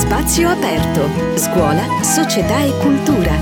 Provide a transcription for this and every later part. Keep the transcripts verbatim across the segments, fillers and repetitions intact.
Spazio aperto. Scuola, società e cultura.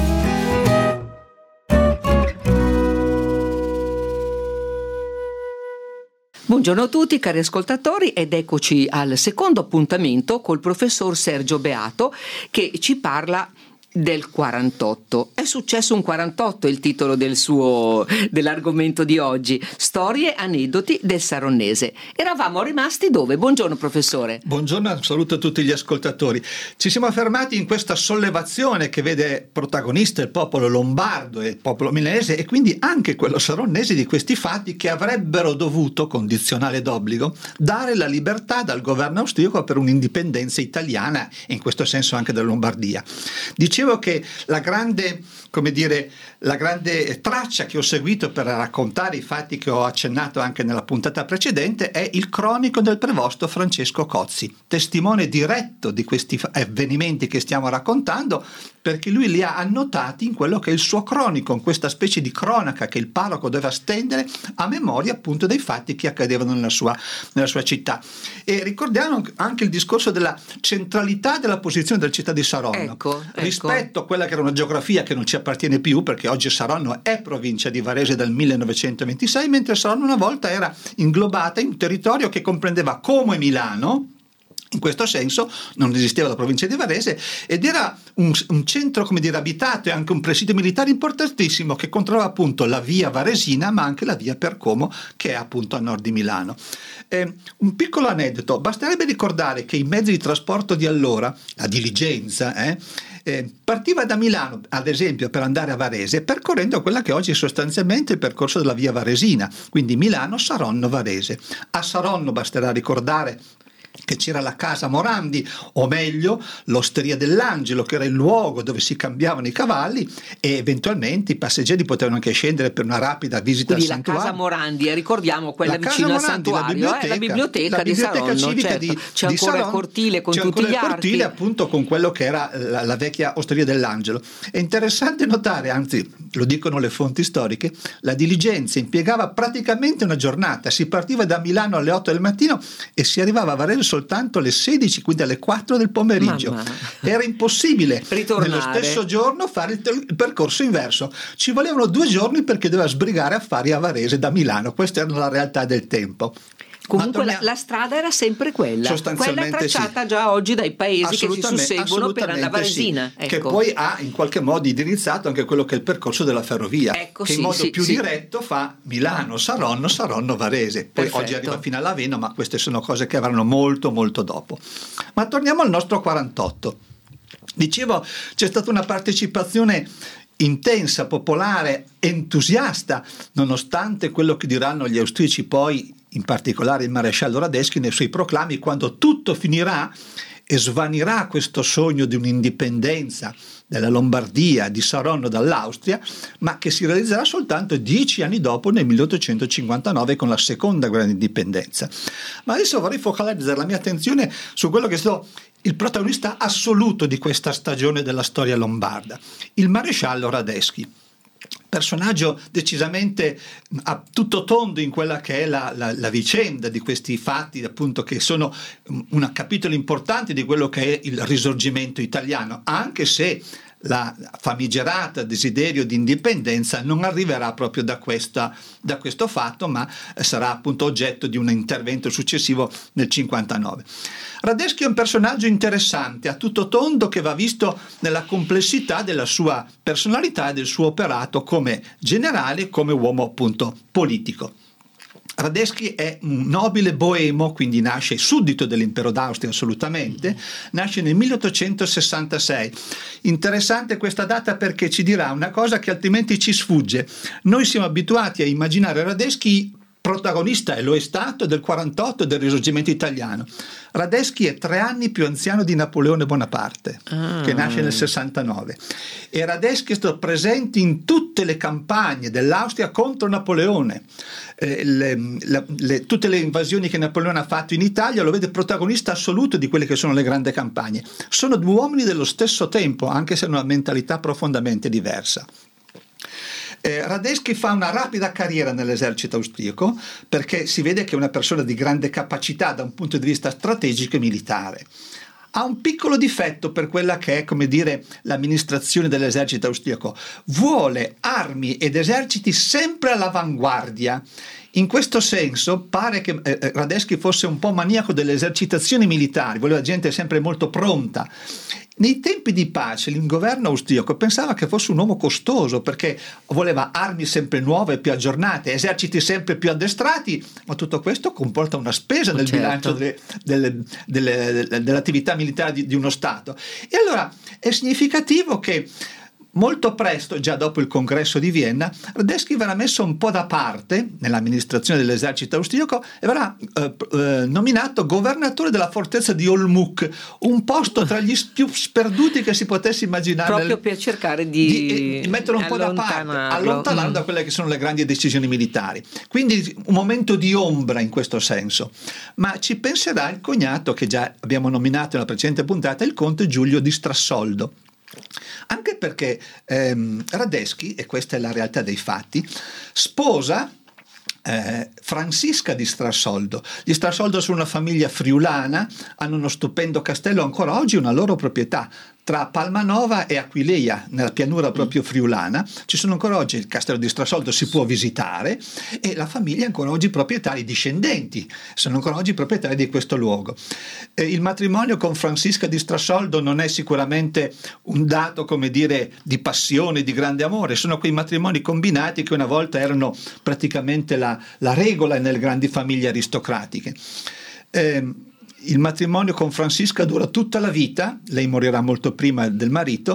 Buongiorno a tutti cari ascoltatori ed eccoci al secondo appuntamento col professor Sergio Beato che ci parla del quarantotto. È successo un quarantotto, il titolo del suo dell'argomento di oggi, storie, aneddoti del Saronnese. Eravamo rimasti dove? Buongiorno professore. Buongiorno, saluto a tutti gli ascoltatori. Ci siamo fermati in questa sollevazione che vede protagonista il popolo lombardo e il popolo milanese e quindi anche quello saronnese di questi fatti che avrebbero dovuto, condizionale d'obbligo, dare la libertà dal governo austriaco per un'indipendenza italiana e in questo senso anche della Lombardia. Dicevo che la grande, come dire, la grande traccia che ho seguito per raccontare i fatti che ho accennato anche nella puntata precedente è il cronico del prevosto Francesco Cozzi, testimone diretto di questi avvenimenti che stiamo raccontando, perché lui li ha annotati in quello che è il suo cronico, in questa specie di cronaca che il parroco doveva stendere a memoria appunto dei fatti che accadevano nella sua, nella sua città. E ricordiamo anche il discorso della centralità della posizione della città di Saronno. Ecco, ecco. Rispetto a quella che era una geografia che non ci appartiene più, perché oggi Saronno è provincia di Varese dal millenovecentoventisei, mentre Saronno una volta era inglobata in un territorio che comprendeva Como e Milano. In questo senso non esisteva la provincia di Varese ed era un, un centro, come dire, abitato e anche un presidio militare importantissimo che controllava appunto la via varesina ma anche la via per Como che è appunto a nord di Milano. Eh, un piccolo aneddoto, basterebbe ricordare che i mezzi di trasporto di allora, la diligenza, eh, eh, partiva da Milano ad esempio per andare a Varese percorrendo quella che oggi è sostanzialmente il percorso della via varesina, quindi Milano, Saronno, Varese. A Saronno basterà ricordare che c'era la casa Morandi, o meglio l'Osteria dell'Angelo, che era il luogo dove si cambiavano i cavalli e eventualmente i passeggeri potevano anche scendere per una rapida visita Quindi al santuario. La casa Morandi, ricordiamo quella la vicino Morandi, al santuario, la biblioteca, eh? la biblioteca, la di biblioteca Saronno, civica certo. di, c'è di ancora Saronno, il cortile con c'è tutti ancora gli il cortile archi. appunto con quello che era la, la vecchia Osteria dell'Angelo. È interessante notare, anzi lo dicono le fonti storiche, la diligenza impiegava praticamente una giornata, si partiva da Milano alle otto del mattino e si arrivava a Varese soltanto alle sedici, quindi alle quattro del pomeriggio. Mamma. Era impossibile ritornare nello stesso giorno fare il, il percorso inverso, ci volevano due giorni perché doveva sbrigare affari a Varese da Milano, questa era la realtà del tempo. Comunque la, la strada era sempre quella, sostanzialmente quella tracciata sì. già oggi dai paesi che si susseguono per la Varesina, sì. ecco. Che poi ha in qualche modo indirizzato anche quello che è il percorso della ferrovia, ecco, che sì, in modo sì, più sì. diretto fa Milano, Saronno, Saronno, Varese, poi Perfetto. Oggi arriva fino all'Aveno, ma queste sono cose che avranno molto molto dopo. Ma torniamo al nostro quarantotto. Dicevo, c'è stata una partecipazione intensa, popolare, entusiasta, nonostante quello che diranno gli austriaci poi, in particolare il maresciallo Radetzky nei suoi proclami, quando tutto finirà e svanirà questo sogno di un'indipendenza della Lombardia, di Saronno dall'Austria, ma che si realizzerà soltanto dieci anni dopo, nel milleottocentocinquantanove, con la seconda grande indipendenza. Ma adesso vorrei focalizzare la mia attenzione su quello che è stato il protagonista assoluto di questa stagione della storia lombarda, il maresciallo Radetzky. Personaggio decisamente a tutto tondo in quella che è la, la, la vicenda di questi fatti, appunto, che sono un capitolo importante di quello che è il risorgimento italiano, anche se la famigerata desiderio di indipendenza non arriverà proprio da, questa, da questo fatto, ma sarà appunto oggetto di un intervento successivo nel cinquantanove. Radetzky è un personaggio interessante, a tutto tondo, che va visto nella complessità della sua personalità e del suo operato come generale, come uomo appunto politico. Radetzky è un nobile boemo, quindi nasce suddito dell'impero d'Austria assolutamente, nasce nel milleottocentosessantasei. Interessante questa data perché ci dirà una cosa che altrimenti ci sfugge. Noi siamo abituati a immaginare Radetzky protagonista, e lo è stato, del quarantotto, del risorgimento italiano. Radetzky è tre anni più anziano di Napoleone Bonaparte, ah. che nasce nel sessantanove, e Radetzky è stato presente in tutte le campagne dell'Austria contro Napoleone. Eh, le, le, le, tutte le invasioni che Napoleone ha fatto in Italia lo vede protagonista assoluto di quelle che sono le grandi campagne. Sono due uomini dello stesso tempo, anche se hanno una mentalità profondamente diversa. Eh, Radetzky fa una rapida carriera nell'esercito austriaco perché si vede che è una persona di grande capacità da un punto di vista strategico e militare. ha un piccolo difetto per quella che è, come dire, l'amministrazione dell'esercito austriaco. Vuole armi ed eserciti sempre all'avanguardia. In questo senso pare che eh, Radetzky fosse un po' maniaco delle esercitazioni militari, voleva gente sempre molto pronta. Nei tempi di pace il governo austriaco pensava che fosse un uomo costoso, perché voleva armi sempre nuove e più aggiornate, eserciti sempre più addestrati, ma tutto questo comporta una spesa nel certo. bilancio delle, delle, delle, dell'attività militare di, di uno Stato. E allora è significativo che molto presto, già dopo il congresso di Vienna, Radetzky verrà messo un po' da parte nell'amministrazione dell'esercito austriaco e verrà eh, eh, nominato governatore della fortezza di Olmütz, un posto tra gli più sperduti che si potesse immaginare, proprio nel, per cercare di, di, di metterlo un po' da parte, allontanarlo mm. da quelle che sono le grandi decisioni militari. Quindi un momento di ombra in questo senso. Ma ci penserà il cognato che già abbiamo nominato nella precedente puntata, il conte Giulio di Strassoldo. Anche perché ehm, Radetzky, e questa è la realtà dei fatti, sposa eh, Francisca di Strassoldo. Gli Strassoldo sono una famiglia friulana, hanno uno stupendo castello, ancora oggi una loro proprietà, tra Palmanova e Aquileia, nella pianura proprio friulana. Ci sono ancora oggi, il castello di Strassoldo si può visitare, e la famiglia è ancora oggi proprietari, discendenti sono ancora oggi proprietari di questo luogo. Eh, il matrimonio con Francisca di Strassoldo non è sicuramente un dato, come dire, di passione, di grande amore, sono quei matrimoni combinati che una volta erano praticamente la, la regola nelle grandi famiglie aristocratiche. Eh, Il matrimonio con Francisca dura tutta la vita, lei morirà molto prima del marito,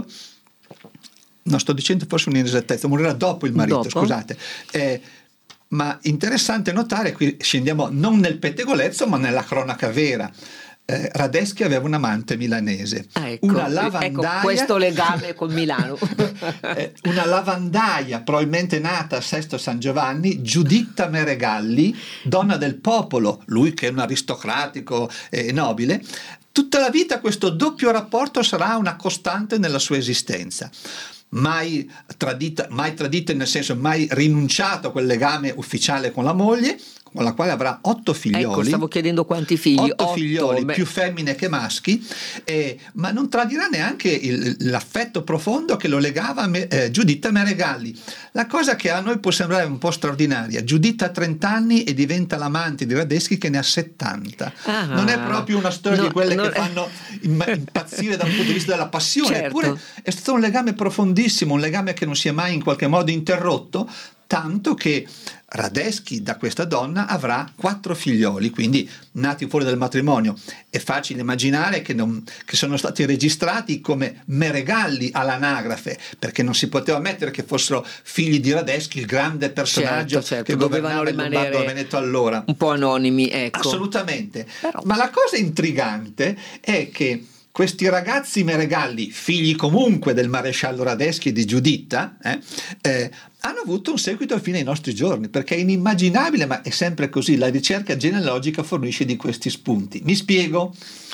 no, sto dicendo forse un'inesattezza, morirà dopo il marito, dopo? scusate, eh, ma interessante notare, qui scendiamo non nel pettegolezzo ma nella cronaca vera. Eh, Radetzky aveva un amante milanese, ah, ecco, una lavandaia, ecco questo legame con Milano. eh, una lavandaia probabilmente nata a Sesto San Giovanni, Giuditta Meregalli, donna del popolo, lui che è un aristocratico e nobile. Tutta la vita questo doppio rapporto sarà una costante nella sua esistenza. Mai tradita, mai tradita nel senso mai rinunciato a quel legame ufficiale con la moglie, con la quale avrà otto figlioli. Ecco, stavo chiedendo quanti figli. Otto, otto figlioli, beh. più femmine che maschi, eh, ma non tradirà neanche il, l'affetto profondo che lo legava a me, eh, Giuditta Meregalli. La cosa che a noi può sembrare un po' straordinaria: Giuditta ha trenta anni e diventa l'amante di Radetzky che ne ha settanta. Ah, non è proprio una storia no, di quelle che fanno impazzire dal punto di vista della passione, certo. Eppure è stato un legame profondissimo, un legame che non si è mai in qualche modo interrotto, tanto che Radetzky da questa donna avrà quattro figlioli, quindi nati fuori dal matrimonio. È facile immaginare che, non, che sono stati registrati come Meregalli all'anagrafe, perché non si poteva ammettere che fossero figli di Radetzky, il grande personaggio certo, certo, che governava il Lombardo Veneto allora. Un po' anonimi, ecco. Assolutamente. Però. Ma la cosa intrigante è che questi ragazzi Meregalli, figli comunque del maresciallo Radetzky e di Giuditta, eh, eh, hanno avuto un seguito fino ai nostri giorni, perché è inimmaginabile, ma è sempre così, la ricerca genealogica fornisce di questi spunti. Mi spiego.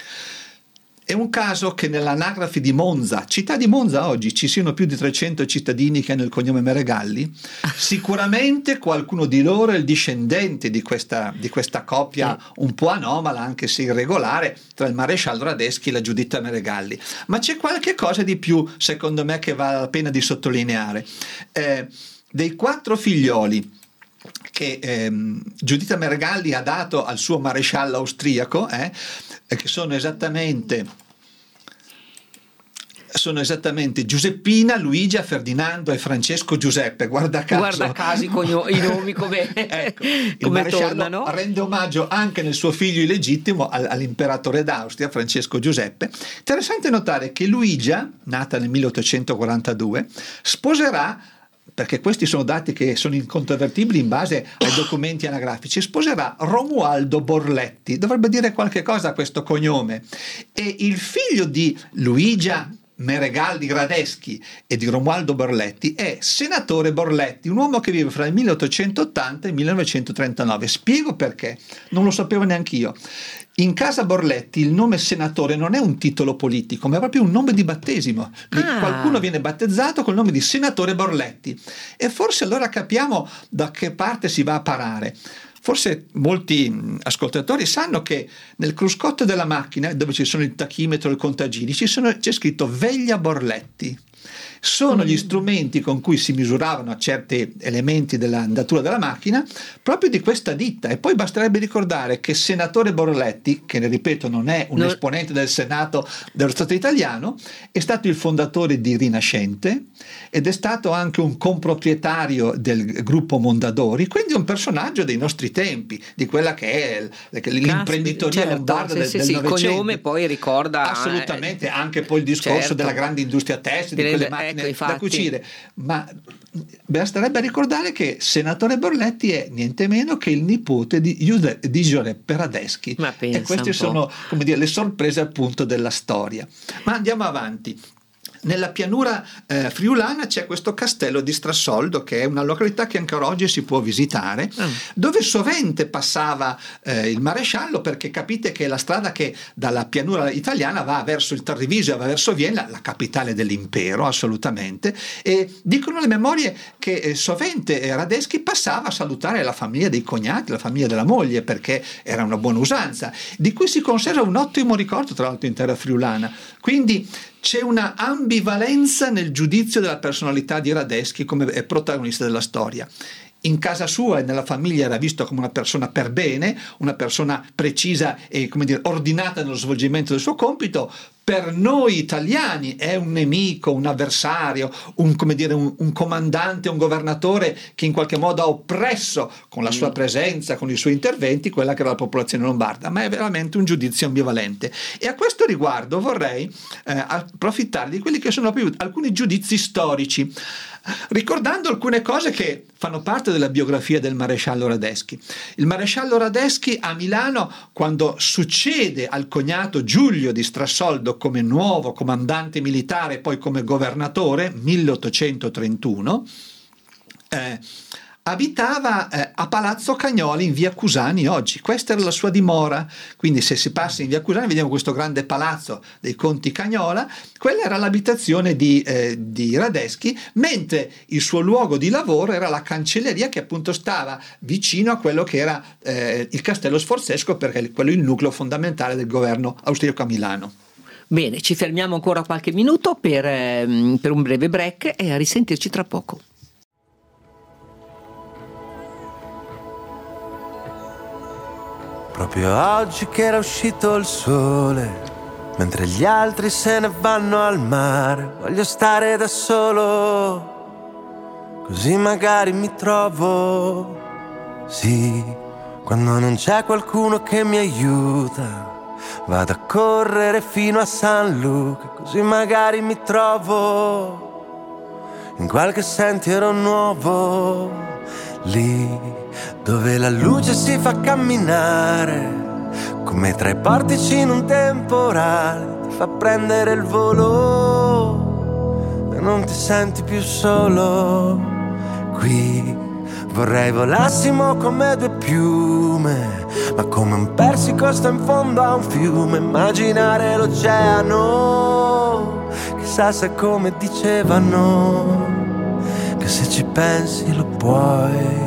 È un caso che nell'anagrafe di Monza, città di Monza oggi, ci siano più di trecento cittadini che hanno il cognome Meregalli. Sicuramente qualcuno di loro è il discendente di questa, di questa coppia un po' anomala, anche se irregolare, tra il maresciallo Radetzky e la Giuditta Meregalli. Ma c'è qualche cosa di più, secondo me, che vale la pena di sottolineare. Eh, dei quattro figlioli che ehm, Giuditta Meregalli ha dato al suo maresciallo austriaco, eh, che sono esattamente sono esattamente Giuseppina, Luigia, Ferdinando e Francesco Giuseppe. Guarda caso, guarda caso i nomi come, ecco, come il maresciallo tornano. Rende omaggio anche nel suo figlio illegittimo all'imperatore d'Austria, Francesco Giuseppe. Interessante notare che Luigia, nata nel milleottocentoquarantadue, sposerà, perché questi sono dati che sono incontrovertibili in base ai documenti anagrafici, sposerà Romualdo Borletti. Dovrebbe dire qualche cosa a questo cognome. E il figlio di Luigia Meregalli Radetzky e di Romualdo Borletti è senatore Borletti, un uomo che vive fra il milleottocentottanta e il millenovecentotrentanove. Spiego perché, non lo sapevo neanch'io. In casa Borletti il nome senatore non è un titolo politico, ma è proprio un nome di battesimo. Ah. Qualcuno viene battezzato col nome di senatore Borletti, e forse allora capiamo da che parte si va a parare. forse molti ascoltatori sanno che nel cruscotto della macchina, dove ci sono il tachimetro e il contagini, ci sono, c'è scritto Veglia Borletti. Sono gli strumenti con cui si misuravano certi elementi dell'andatura della macchina proprio di questa ditta. E poi basterebbe ricordare che senatore Borletti, che ne ripeto non è un no. esponente del Senato dello Stato italiano, è stato il fondatore di Rinascente ed è stato anche un comproprietario del gruppo Mondadori, quindi un personaggio dei nostri tempi, di quella che è l'imprenditoria certo, lombarda sì, del, sì, del sì, Novecento. Il cognome poi ricorda assolutamente eh, anche poi il discorso certo. della grande industria tessile, di quelle macchine ecco, da cucire, ma basterebbe ricordare che senatore Borletti è niente meno che il nipote di, Giude, di Giuseppe Radeschi, e queste sono, come dire, le sorprese appunto della storia. Ma andiamo avanti. Nella pianura eh, friulana c'è questo castello di Strassoldo, che è una località che ancora oggi si può visitare, mm. dove sovente passava eh, il maresciallo, perché capite che è la strada che dalla pianura italiana va verso il Tarvisio, va verso Vienna, la capitale dell'impero assolutamente, e dicono le memorie che eh, sovente eh, Radeschi passava a salutare la famiglia dei cognati, la famiglia della moglie, perché era una buona usanza, di cui si conserva un ottimo ricordo tra l'altro in terra friulana. Quindi c'è una ambivalenza nel giudizio della personalità di Radeschi come protagonista della storia. In casa sua e nella famiglia era visto come una persona per bene, una persona precisa e, come dire, ordinata nello svolgimento del suo compito. Per noi italiani è un nemico, un avversario, un, come dire, un, un comandante, un governatore che in qualche modo ha oppresso con la sua presenza, con i suoi interventi, quella che era la popolazione lombarda, ma è veramente un giudizio ambivalente. E a questo riguardo vorrei eh, approfittare di quelli che sono più alcuni giudizi storici, ricordando alcune cose che fanno parte della biografia del maresciallo Radeschi. Il maresciallo Radeschi a Milano, quando succede al cognato Giulio di Strassoldo come nuovo comandante militare, poi come governatore, milleottocentotrentuno, eh, abitava eh, a Palazzo Cagnoli in via Cusani oggi. Questa era la sua dimora, quindi se si passa in via Cusani vediamo questo grande palazzo dei conti Cagnola. Quella era l'abitazione di, eh, di Radeschi, mentre il suo luogo di lavoro era la cancelleria, che appunto stava vicino a quello che era eh, il castello sforzesco, perché quello è il nucleo fondamentale del governo austriaco a Milano. Bene, ci fermiamo ancora qualche minuto per, eh, per un breve break e a risentirci tra poco. Proprio oggi che era uscito il sole, mentre gli altri se ne vanno al mare, voglio stare da solo, così magari mi trovo. Sì, quando non c'è qualcuno che mi aiuta, vado a correre fino a San Luca, così magari mi trovo in qualche sentiero nuovo, lì dove la luce si fa camminare, come tra i portici in un temporale, ti fa prendere il volo e non ti senti più solo. Qui vorrei volassimo come due piume, ma come un persico sto in fondo a un fiume, immaginare l'oceano, chissà se come dicevano, che se ci pensi lo puoi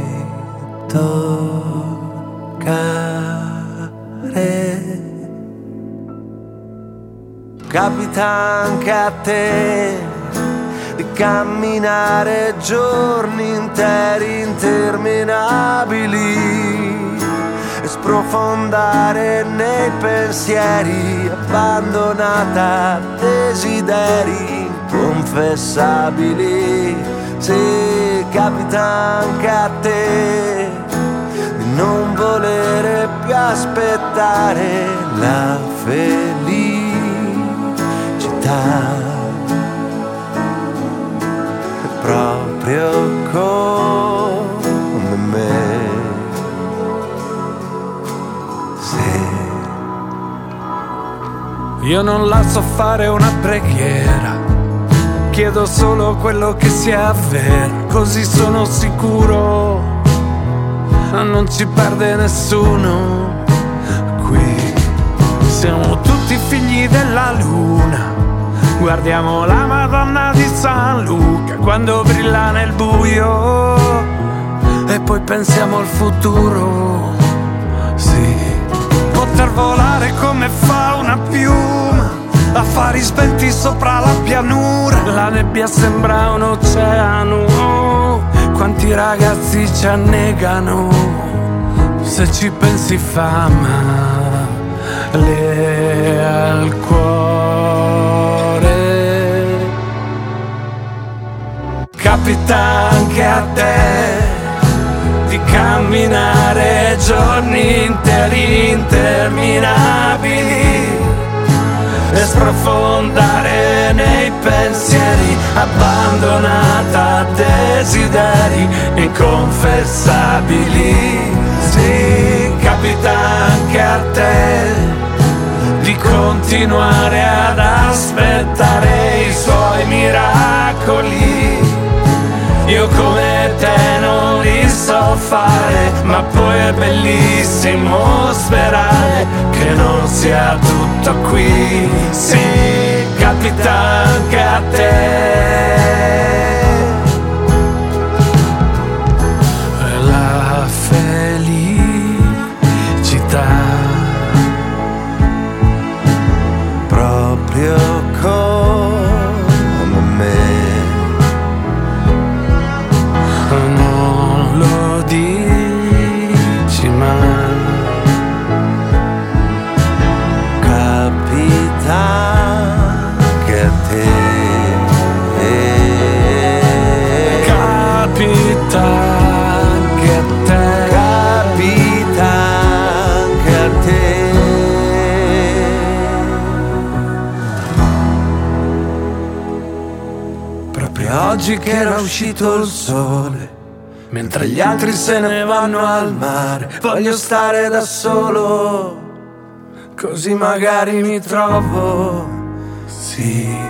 toccare. Capita anche a te di camminare giorni interi interminabili e sprofondare nei pensieri, abbandonata a desideri inconfessabili. Sì, capita anche a te di non volere più aspettare la felicità, è proprio come me. Sì. Io non la so fare una preghiera, chiedo solo quello che sia vero, così sono sicuro non ci perde nessuno. Qui siamo tutti figli della luna, guardiamo la Madonna di San Luca quando brilla nel buio e poi pensiamo al futuro. Sì, poter volare come fa una piuma, affari svelti sopra la pianura. La nebbia sembra un oceano, quanti ragazzi ci annegano. Se ci pensi fa male al cuore. Capita anche a te di camminare giorni interi interminabili e sprofondare nei pensieri, abbandonata a desideri inconfessabili. Sì, capita anche a te di continuare ad aspettare i suoi miracoli. Io come te non li so fare, ma poi è bellissimo sperare che non sia tutto qui. Sì, capita anche a te. La felicità proprio come me. Non lo dici mai. Capita che a te. Capita che a te. Capita che a te. Proprio oggi che era uscito il sole, mentre gli altri se ne vanno al mare, voglio stare da solo, così magari mi trovo, sì.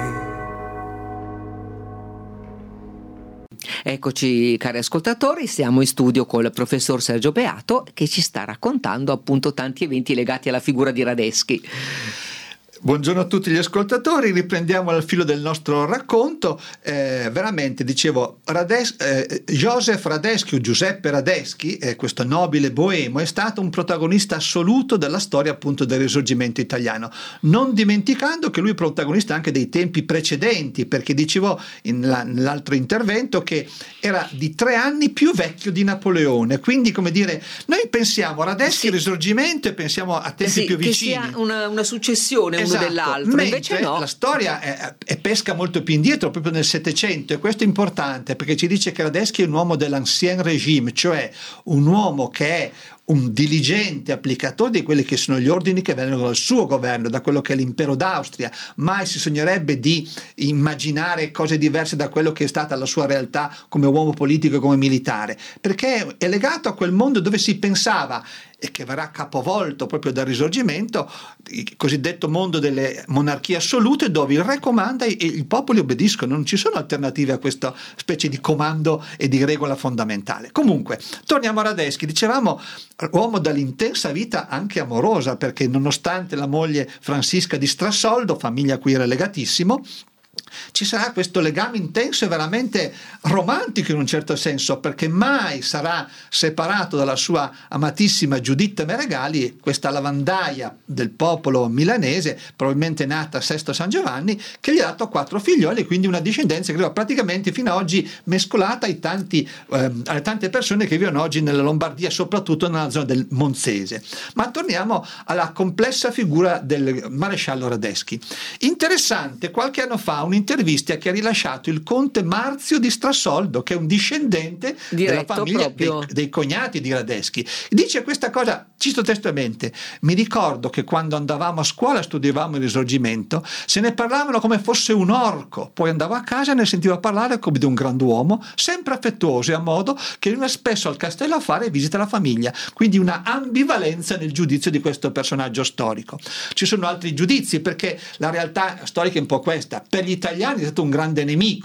Eccoci cari ascoltatori, siamo in studio col professor Sergio Beato che ci sta raccontando appunto tanti eventi legati alla figura di Radetzky. Buongiorno a tutti gli ascoltatori, riprendiamo al filo del nostro racconto. Eh, veramente, dicevo, Rades- eh, Joseph Radetzky, Giuseppe Radetzky, eh, questo nobile boemo, è stato un protagonista assoluto della storia appunto del Risorgimento italiano, non dimenticando che lui è protagonista anche dei tempi precedenti, perché dicevo in la, nell'altro intervento che era di tre anni più vecchio di Napoleone, quindi come dire, noi pensiamo a Radetzky, sì, Risorgimento, e pensiamo a tempi sì, più vicini. Che sia una, una successione, esatto, uno dell'altro, mentre invece no. La storia è, è pesca molto più indietro, proprio nel Settecento, e questo è importante perché ci dice che Radetzky è un uomo dell'ancien régime, cioè un uomo che è un diligente applicatore di quelli che sono gli ordini che vengono dal suo governo, da quello che è l'impero d'Austria. Mai si sognerebbe di immaginare cose diverse da quello che è stata la sua realtà come uomo politico e come militare, perché è legato a quel mondo dove si pensava, e che verrà capovolto proprio dal Risorgimento, il cosiddetto mondo delle monarchie assolute, dove il re comanda e i popoli obbediscono. Non ci sono alternative a questa specie di comando e di regola fondamentale. Comunque, torniamo a Radetzky. Dicevamo, uomo dall'intensa vita anche amorosa, perché nonostante la moglie Francisca di Strassoldo, famiglia a cui era legatissimo, ci sarà questo legame intenso e veramente romantico in un certo senso, perché mai sarà separato dalla sua amatissima Giuditta Meregali, questa lavandaia del popolo milanese, probabilmente nata a Sesto San Giovanni, che gli ha dato quattro figlioli, quindi una discendenza che arriva praticamente fino ad oggi mescolata ai tanti, ehm, alle tante persone che vivono oggi nella Lombardia, soprattutto nella zona del Monzese. Ma torniamo alla complessa figura del maresciallo Radetzky. Interessante, qualche anno fa un'intervista che ha rilasciato il conte Marzio di Strassoldo, che è un discendente diretto della famiglia dei, dei cognati di Radetzky. Dice questa cosa, cito testualmente: mi ricordo che quando andavamo a scuola, studiavamo il Risorgimento, se ne parlavano come fosse un orco, poi andavo a casa e ne sentivo parlare come di un grand'uomo, sempre affettuoso, e a modo che veniva spesso al castello a fare visita alla famiglia, quindi una ambivalenza nel giudizio di questo personaggio storico. Ci sono altri giudizi, perché la realtà storica è un po' questa: per gli italiani è stato un grande nemico,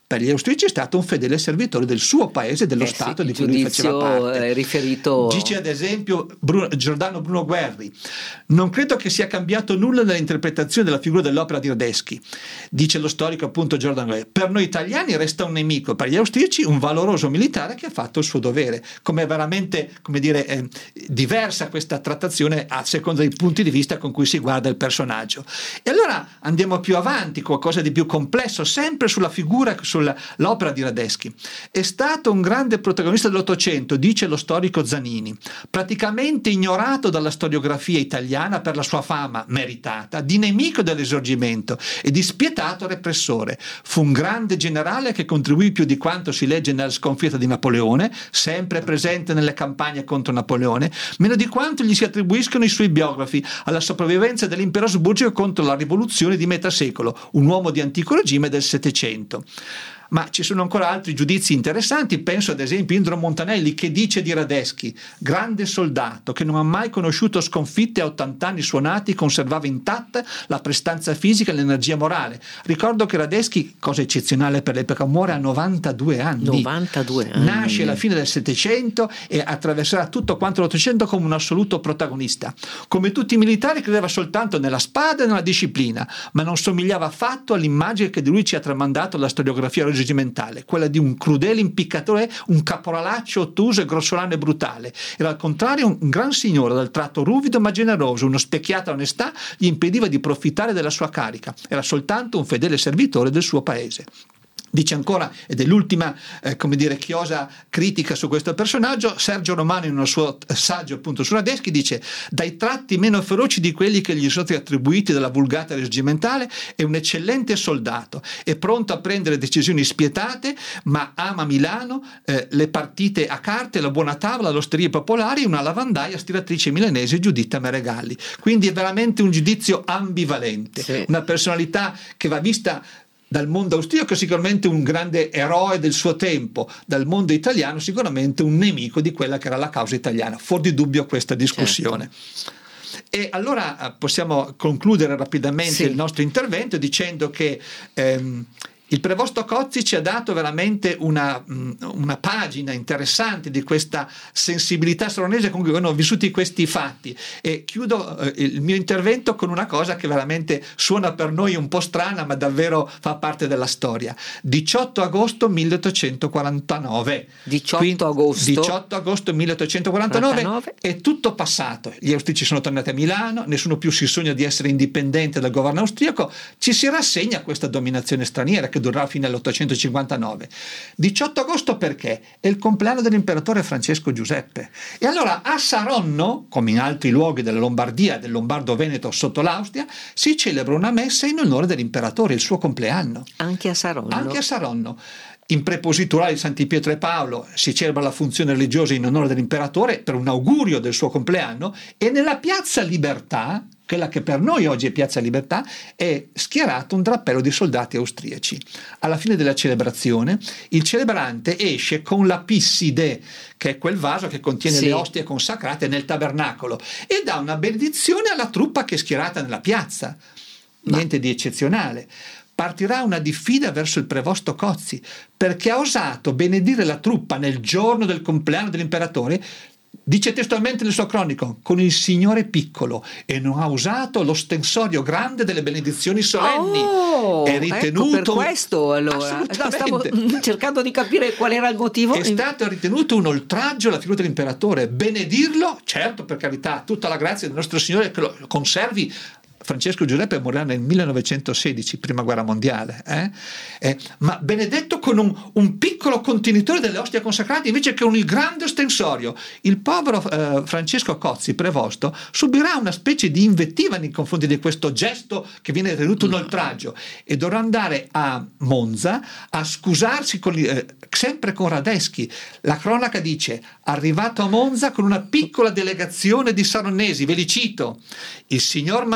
per gli austriaci è stato un fedele servitore del suo paese, dello eh Stato sì, di cui lui faceva parte. È riferito... Dice ad esempio Bruno, Giordano Bruno Guerri: non credo che sia cambiato nulla nell'interpretazione della figura dell'opera di Radetzky. Dice lo storico appunto Giordano Guerri: per noi italiani resta un nemico, per gli austriaci un valoroso militare che ha fatto il suo dovere. Come veramente, come dire, eh, diversa questa trattazione a seconda dei punti di vista con cui si guarda il personaggio. E allora andiamo più avanti, qualcosa di più complesso, sempre sulla figura, sull'opera di Radetzky. È stato un grande protagonista dell'Ottocento, dice lo storico Zanini, praticamente ignorato dalla storiografia italiana per la sua fama meritata di nemico dell'Risorgimento e di spietato repressore. Fu un grande generale che contribuì più di quanto si legge nella sconfitta di Napoleone, sempre presente nelle campagne contro Napoleone, meno di quanto gli si attribuiscono i suoi biografi alla sopravvivenza dell'impero asburgico contro la rivoluzione di metà secolo, un uomo di antico regime del Settecento. Ma ci sono ancora altri giudizi interessanti, penso ad esempio Indro Montanelli, che dice di Radetzky: grande soldato che non ha mai conosciuto sconfitte, a ottanta anni suonati conservava intatta la prestanza fisica e l'energia morale. Ricordo che Radetzky, cosa eccezionale per l'epoca, muore a novantadue anni. novantadue anni. Nasce alla fine del Settecento e attraverserà tutto quanto l'Ottocento come un assoluto protagonista. Come tutti i militari credeva soltanto nella spada e nella disciplina, ma non somigliava affatto all'immagine che di lui ci ha tramandato la storiografia regimentale, quella di un crudele impiccatore, un caporalaccio ottuso e grossolano e brutale. Era al contrario un gran signore dal tratto ruvido ma generoso, uno specchiata onestà gli impediva di profittare della sua carica, era soltanto un fedele servitore del suo paese. Dice ancora, ed è l'ultima eh, come dire chiosa critica su questo personaggio, Sergio Romano in un suo saggio appunto su Radetzky dice: dai tratti meno feroci di quelli che gli sono stati attribuiti dalla vulgata regimentale, è un eccellente soldato, è pronto a prendere decisioni spietate, ma ama Milano, eh, le partite a carte, la buona tavola, le osterie popolari, una lavandaia stiratrice milanese, Giuditta Meregalli. Quindi è veramente un giudizio ambivalente, sì. Una personalità che va vista dal mondo austriaco sicuramente un grande eroe del suo tempo, dal mondo italiano sicuramente un nemico di quella che era la causa italiana. Fuori di dubbio questa discussione. Certo. E allora possiamo concludere rapidamente sì. il nostro intervento dicendo che ehm, il prevosto Cozzi ci ha dato veramente una, una pagina interessante di questa sensibilità saronese con cui hanno vissuti questi fatti, e chiudo eh, il mio intervento con una cosa che veramente suona per noi un po' strana ma davvero fa parte della storia. diciotto agosto milleottocentoquarantanove diciotto agosto diciotto agosto milleottocentoquarantanove quarantanove È tutto passato, gli austriaci sono tornati a Milano, nessuno più si sogna di essere indipendente dal governo austriaco, ci si rassegna a questa dominazione straniera che durerà fino all'ottocentocinquantanove. diciotto agosto perché? È il compleanno dell'imperatore Francesco Giuseppe, e allora a Saronno, come in altri luoghi della Lombardia, del Lombardo-Veneto sotto l'Austria, si celebra una messa in onore dell'imperatore, il suo compleanno. Anche a Saronno? Anche a Saronno. In prepositurale di Santi Pietro e Paolo si celebra la funzione religiosa in onore dell'imperatore per un augurio del suo compleanno, e nella Piazza Libertà, quella che per noi oggi è Piazza Libertà, è schierato un drappello di soldati austriaci. Alla fine della celebrazione il celebrante esce con la pisside, che è quel vaso che contiene sì. le ostie consacrate nel tabernacolo, e dà una benedizione alla truppa che è schierata nella piazza. Niente Ma. di eccezionale. Partirà una diffida verso il prevosto Cozzi, perché ha osato benedire la truppa nel giorno del compleanno dell'imperatore, dice testualmente nel suo cronico, con il Signore piccolo, e non ha usato l'ostensorio grande delle benedizioni solenni. Oh, è ritenuto ecco per questo allora. No, stavo cercando di capire qual era il motivo. È stato ritenuto un oltraggio alla figura dell'imperatore. Benedirlo, certo, per carità, tutta la grazia del nostro Signore che lo conservi. Francesco Giuseppe morirà nel millenovecentosedici, prima guerra mondiale, eh? Eh, ma benedetto con un, un piccolo contenitore delle ostie consacrate invece che con il grande ostensorio. Il povero eh, Francesco Cozzi, prevosto, subirà una specie di invettiva nei confronti di questo gesto che viene ritenuto un oltraggio, e dovrà andare a Monza a scusarsi con, eh, sempre con Radetzky. La cronaca dice: arrivato a Monza con una piccola delegazione di saronnesi, ve li cito: il signor Mantegazza,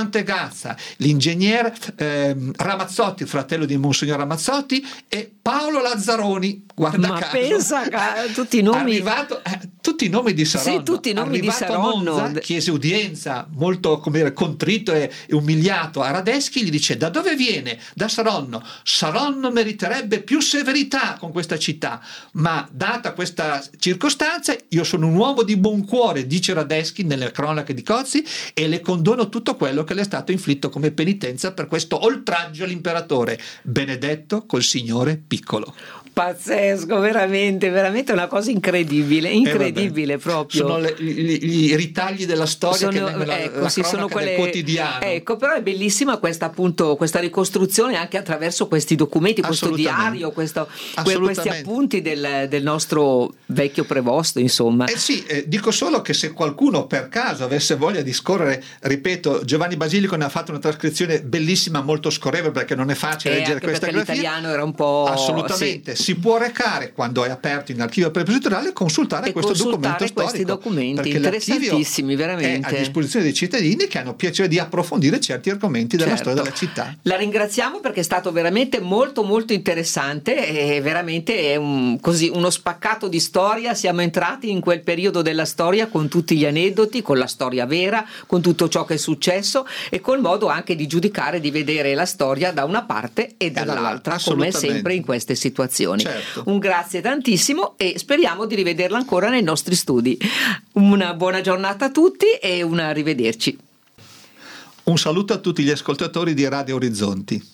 Piazza, l'ingegner eh, Ramazzotti, fratello di Monsignor Ramazzotti, e Paolo Lazzaroni, guarda Ma caso, pensa che tutti i nomi, arrivato, eh, tutti i nomi di Saronno, sì, tutti i nomi di arrivato Saronno. a Monza, chiese udienza, molto come dire, contrito e, e umiliato a Radeschi, gli dice: da dove viene? Da Saronno. Saronno meriterebbe più severità con questa città, ma data questa circostanza io sono un uomo di buon cuore, dice Radeschi nelle cronache di Cozzi, e le condono tutto quello che le è stato inflitto come penitenza per questo oltraggio all'imperatore. Benedetto col signore piccolo. Pazzesco, veramente, veramente una cosa incredibile, incredibile eh proprio. Sono le, gli, i ritagli della storia sono, che vengono ecco, la sì, sono quelle, quotidiano. Ecco, però è bellissima questa appunto questa ricostruzione anche attraverso questi documenti, questo diario, questo, questi appunti del, del nostro vecchio prevosto, insomma. Eh sì, eh, dico solo che se qualcuno per caso avesse voglia di scorrere, ripeto, Giovanni Basilico ne ha fatto una trascrizione bellissima, molto scorrevole, perché non è facile eh, leggere anche questa perché grafia. L'italiano era un po'... Assolutamente, sì. Si può recare quando è aperto in archivio prepositoriale e consultare e questo consultare documento questi storico, documenti interessantissimi, veramente è a disposizione dei cittadini che hanno piacere di approfondire certi argomenti della certo. storia della città. La ringraziamo perché è stato veramente molto molto interessante e veramente è un, così uno spaccato di storia. Siamo entrati in quel periodo della storia con tutti gli aneddoti, con la storia vera, con tutto ciò che è successo e col modo anche di giudicare, di vedere la storia da una parte e dall'altra, come sempre in queste situazioni. Certo. Un grazie tantissimo e speriamo di rivederla ancora nei nostri studi. Una buona giornata a tutti e un arrivederci. Un saluto a tutti gli ascoltatori di Radio Orizzonti.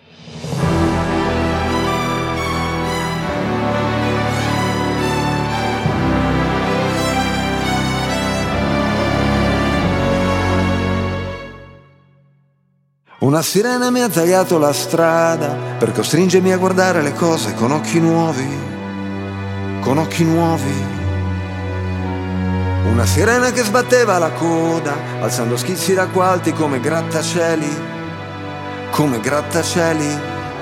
Una sirena mi ha tagliato la strada per costringermi a guardare le cose con occhi nuovi, con occhi nuovi. Una sirena che sbatteva la coda, alzando schizzi d'acqua alti come grattacieli, come grattacieli.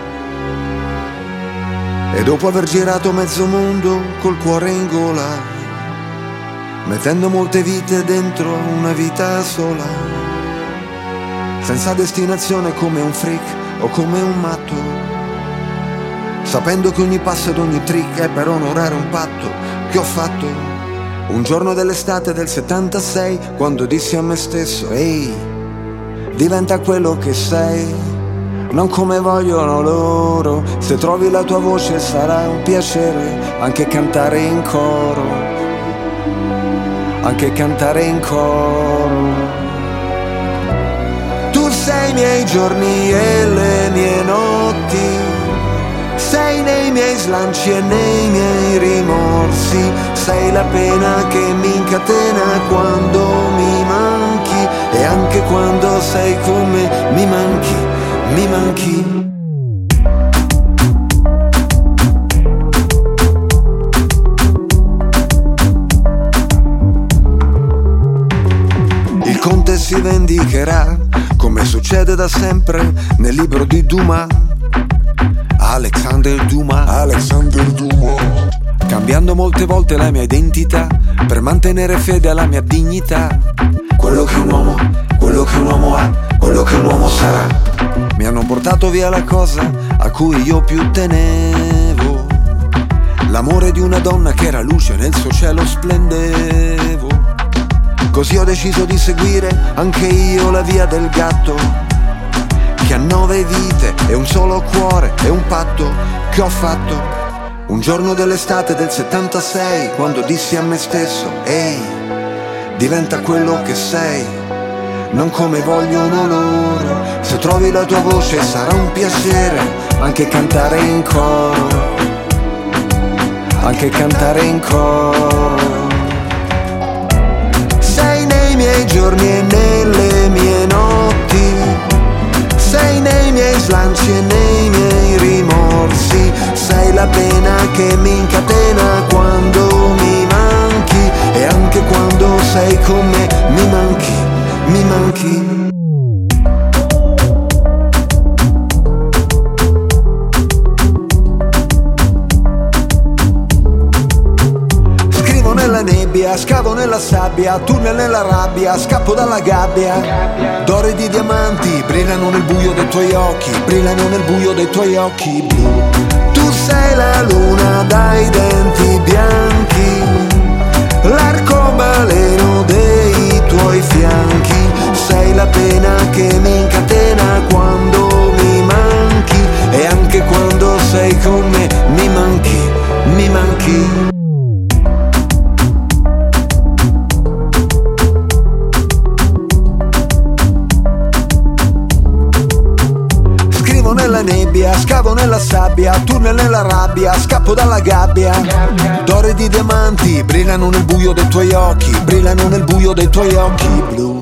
E dopo aver girato mezzo mondo col cuore in gola, mettendo molte vite dentro una vita sola, senza destinazione come un freak o come un matto, sapendo che ogni passo ed ogni trick è per onorare un patto che ho fatto un giorno dell'estate del settantasei, quando dissi a me stesso: ehi, diventa quello che sei, non come vogliono loro. Se trovi la tua voce sarà un piacere anche cantare in coro, anche cantare in coro. Tu sei i miei giorni e le mie notti, sei nei miei slanci e nei miei rimorsi, sei la pena che mi incatena quando mi manchi e anche quando sei con me mi manchi, mi manchi. Il conte si vendicherà, come succede da sempre nel libro di Dumas, Alexander Dumas, Alexander Dumas, cambiando molte volte la mia identità per mantenere fede alla mia dignità. Quello che un uomo, quello che un uomo ha, quello che un uomo sarà. Mi hanno portato via la cosa a cui io più tenevo, l'amore di una donna che era luce nel suo cielo splendevo. Così ho deciso di seguire anche io la via del gatto, che ha nove vite e un solo cuore e un patto che ho fatto un giorno dell'estate del settantasei, quando dissi a me stesso: ehi, diventa quello che sei, non come vogliono loro. Se trovi la tua voce sarà un piacere anche cantare in coro, anche cantare in coro. Sei nei miei giorni e nelle mie notti, sei nei miei slanci e nei miei rimorsi, sei la pena che mi incatena quando mi manchi e anche quando sei con me mi manchi, mi manchi. nebbia, scavo nella sabbia, tunnel nella rabbia, scappo dalla gabbia. D'oro e di diamanti brillano nel buio dei tuoi occhi, brillano nel buio dei tuoi occhi blu. Tu sei la luna dai denti bianchi, l'arcobaleno dei tuoi fianchi. Sei la pena che mi incatena quando mi manchi, e anche quando sei con me mi manchi, mi manchi. Scrivo nella nebbia, scavo nella sabbia, tunnel nella rabbia, scappo dalla gabbia. D'oro e di diamanti brillano nel buio dei tuoi occhi, brillano nel buio dei tuoi occhi blu.